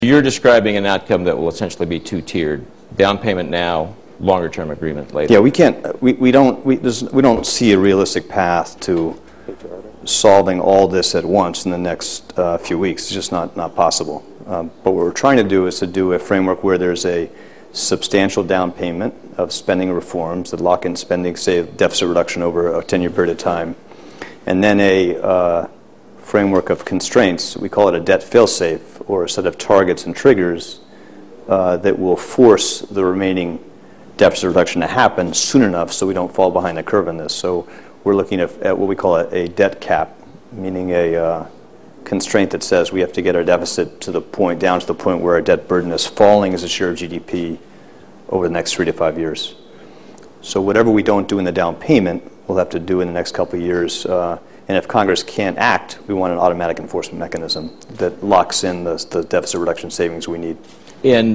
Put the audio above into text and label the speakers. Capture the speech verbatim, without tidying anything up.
Speaker 1: You're describing an outcome that will essentially be two-tiered: down payment now, longer-term agreement later.
Speaker 2: Yeah, we can't. We, we don't. We there's, we don't see a realistic path to solving all this at once in the next uh, few weeks. It's just not not possible. Um, but what we're trying to do is to do a framework where there's a substantial down payment of spending reforms that lock in spending, say, deficit reduction over a ten-year period of time, and then a uh, framework of constraints. We call it a debt fail-safe, or a set of targets and triggers uh, that will force the remaining deficit reduction to happen soon enough so we don't fall behind the curve in this. So we're looking at, at what we call a, a debt cap, meaning a uh, constraint that says we have to get our deficit to the point, down to the point where our debt burden is falling as a share of G D P over the next three to five years. So whatever we don't do in the down payment, we'll have to do in the next couple of years. Uh, and if Congress can't act, we want an automatic enforcement mechanism that locks in the, the deficit reduction savings we need.
Speaker 1: And